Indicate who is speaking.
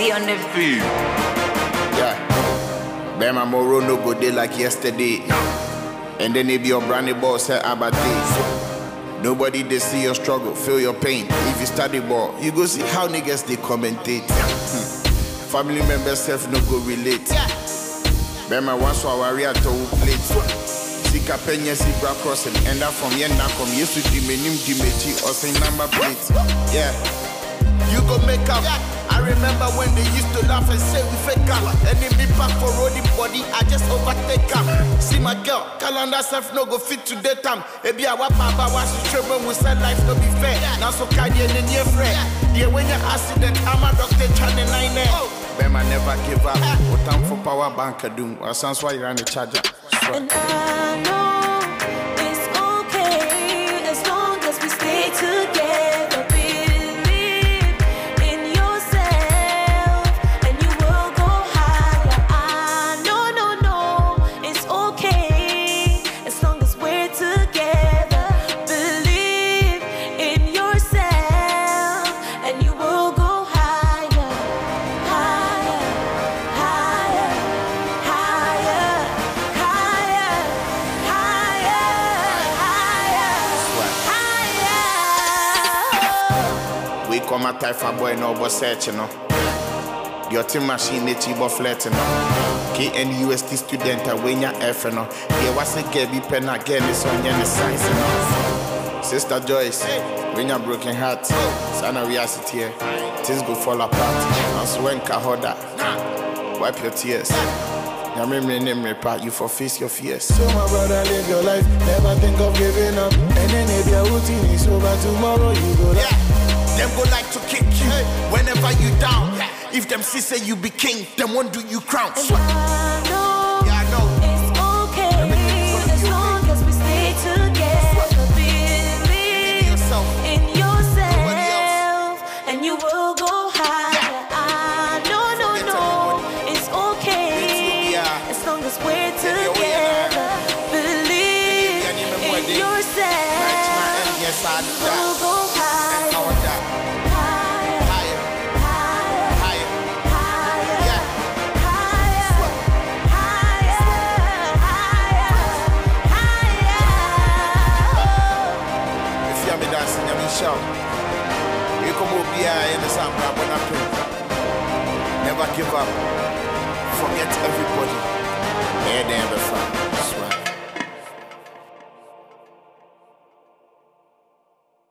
Speaker 1: T on the beat.
Speaker 2: Yeah. Bema Moro no go day like yesterday. And then they be your brandy ball say about this. Nobody they see your struggle, feel your pain. If you study ball, you go see how niggas they commentate. Family members self no go relate. Bema once our warrior to plate. Sika penye si bra crossing. End up from yen na come yesu di menim di mechi or say number plate. Yeah. You go make up. I remember when they used to laugh and say we fake up. Enemy back for rolling body, I just overtake her. See my girl, calendar self no go fit to daytime. Ebi I wap my wash the trouble we say life no be fair. Now so cardi and near friend. Yeah, when you accident, I'm a doctor channel 9. Bema never give up. What time for power bank doom? Or sounds why you run the charger.
Speaker 3: And I know it's okay as long as we stay together.
Speaker 2: Come a type of boy no but searching no. Your team machine they cheap but flirting no. KNUST student when ya F no. Yeah, what's a Gabby pen again is on your science no. Sister Joyce, when you broken heart, sana we are sit here. Things go fall apart. And so when Kahoda, wipe your tears. Your memory name repart you for face your fears.
Speaker 4: So my brother live your life, never think of giving up. And then if your routine is over tomorrow you go down.
Speaker 2: Them go like to kick you whenever you down. If them see say you be king, them won't do you crown.
Speaker 3: And I know, it's okay as long as we stay together. Believe in yourself and you will go higher. I know, it's okay as long as we're together. Believe in yourself, we'll go higher.
Speaker 2: Show. You come over here in the same never give up. Forget everybody. They're there before.